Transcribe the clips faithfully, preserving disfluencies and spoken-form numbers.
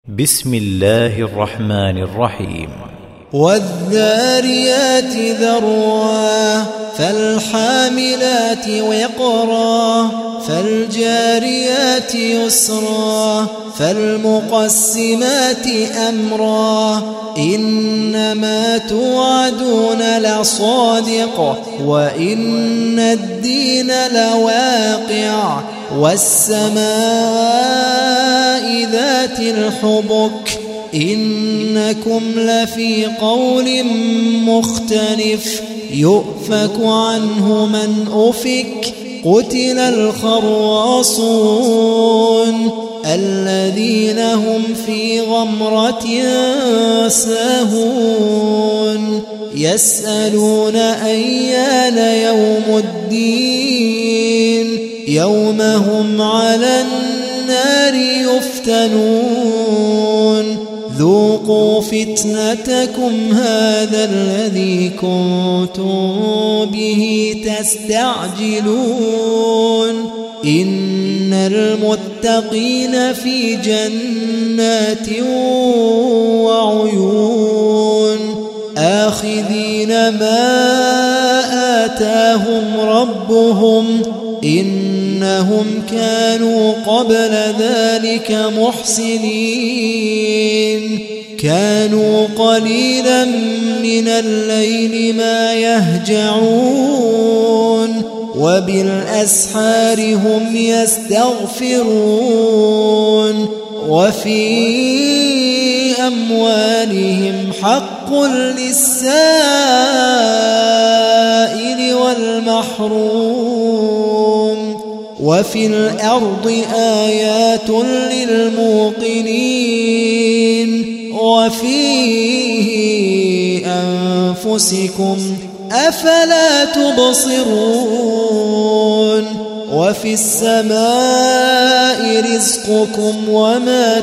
بسم الله الرحمن الرحيم. والذاريات ذروا فالحاملات وقرا فالجاريات يسرا فالمقسمات أمرا إنما توعدون لصادق وإن الدين لواقع والسماء ذات الحبك إنكم لفي قول مختلف يؤفك عنه من أفك قتل الخراصون الذين هم في غمرة ساهون يسألون أيان يوم الدين يوم هم على النار يفتنون ذوقوا فتنتكم هذا الذي كنتم به تستعجلون إن المتقين في جنات وعيون آخذين ما آتاهم ربهم إنهم كانوا قبل ذلك محسنين كانوا قليلا من الليل ما يهجعون وبالأسحار هم يستغفرون وفي أموالهم حق للسائل والمحروم وفي الأرض آيات للموقنين وفي أنفسكم أفلا تبصرون وفي السماء رزقكم وما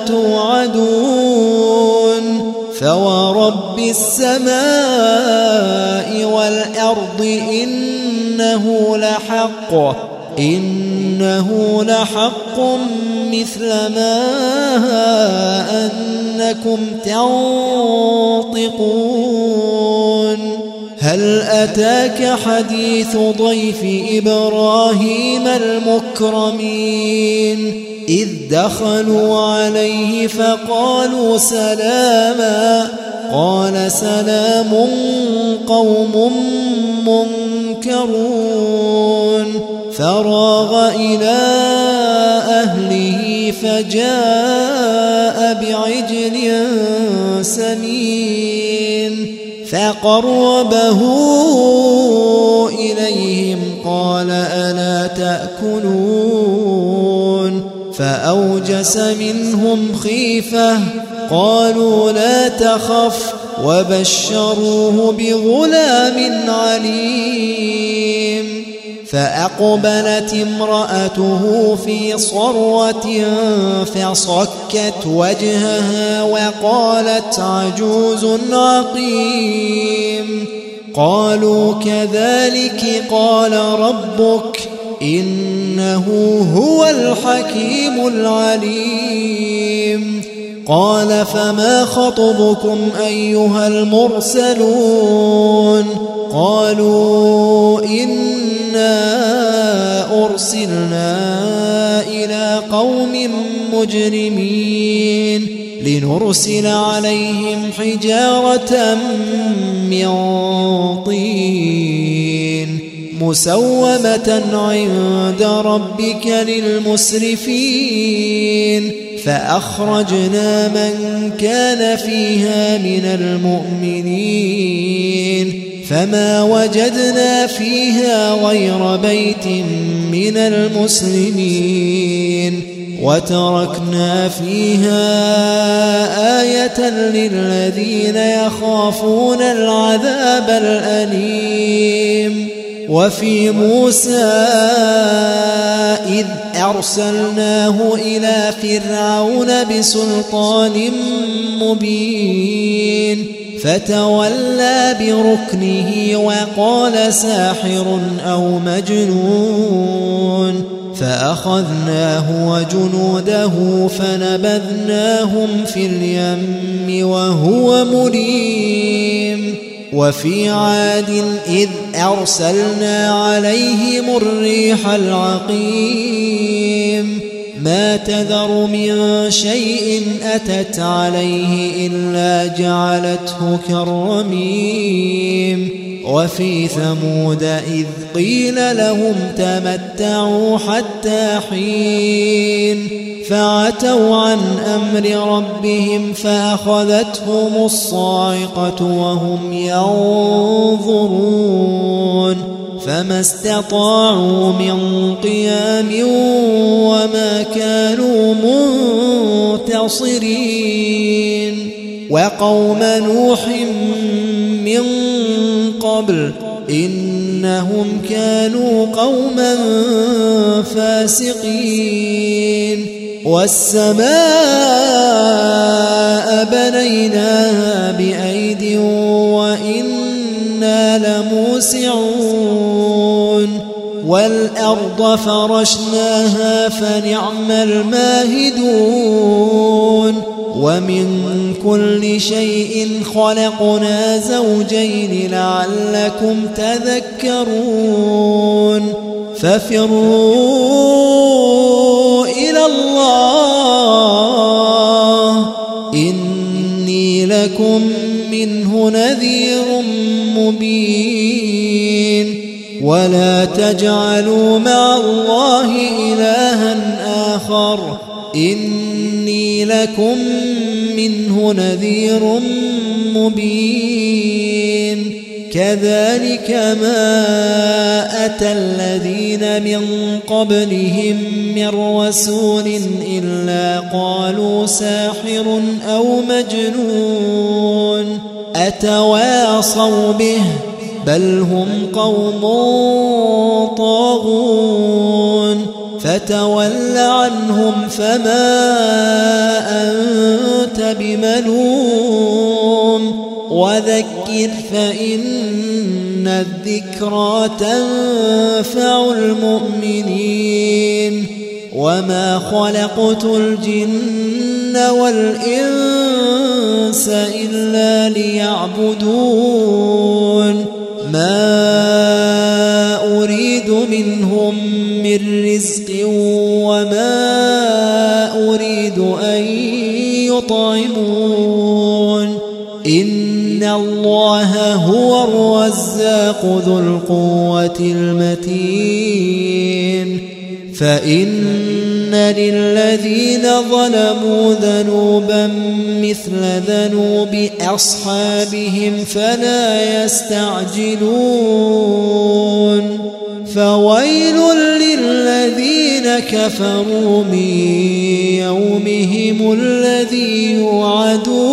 توعدون فورب السماء والأرض إنه لحق إنه لحق مثل ما أنكم تنطقون هل أتاك حديث ضيف إبراهيم المكرمين إذ دخلوا عليه فقالوا سلاما قال سلام قوم منكرون فراغ إلى أهله فجاء بعجل سمين فقربه إليهم قال ألا تأكلون فأوجس منهم خيفة قالوا لا تخف وبشروه بغلام عليم فأقبلت امرأته في صرة فصكت وجهها وقالت عجوز عقيم قالوا كذلك قال ربك إنه هو الحكيم العليم قال فما خطبكم أيها المرسلون قالوا إنا أرسلنا إلى قوم مجرمين لنرسل عليهم حجارة من طين مسومة عند ربك للمسرفين فأخرجنا من كان فيها من المؤمنين فما وجدنا فيها غير بيت من المسلمين وتركنا فيها آية للذين يخافون العذاب الأليم وفي موسى إذ أرسلناه إلى فرعون بسلطان مبين فتولى بركنه وقال ساحر أو مجنون فأخذناه وجنوده فنبذناهم في اليم وهو مليم وفي عاد إذ أرسلنا عليهم الريح العقيم ما تذر من شيء أتت عليه إلا جعلته كالرميم وفي ثمود إذ قيل لهم تمتعوا حتى حين فعتوا عن أمر ربهم فأخذتهم الصاعقة وهم ينظرون فما استطاعوا من قيام وما كانوا منتصرين وقوم نوح من قبل إنهم كانوا قوما فاسقين والسماء بنيناها بأيد وإنا لموسعون والأرض فرشناها فنعم الماهدون ومن كل شيء خلقنا زوجين لعلكم تذكرون ففروا إلى الله إني لكم منه نذير مبين ولا تجعلوا مع الله إلها آخر إني لكم منه نذير مبين كذلك ما أتى الذين من قبلهم من رسول إلا قالوا ساحر أو مجنون أتواصوا به بل هم قوم طاغون فتول عنهم فما أنت بملوم وذكر فإن الذكرى تنفع المؤمنين وما خلقت الجن والإنس إلا ليعبدون ما أريد منهم من رزق وما أريد أن يطعمون إن الله هو الرزاق ذو القوة المتين فإن للذين ظلموا ذنوبا مثل ذنوب أصحابهم فلا يستعجلون فويل للذين كفروا من يومهم الذي يوعدون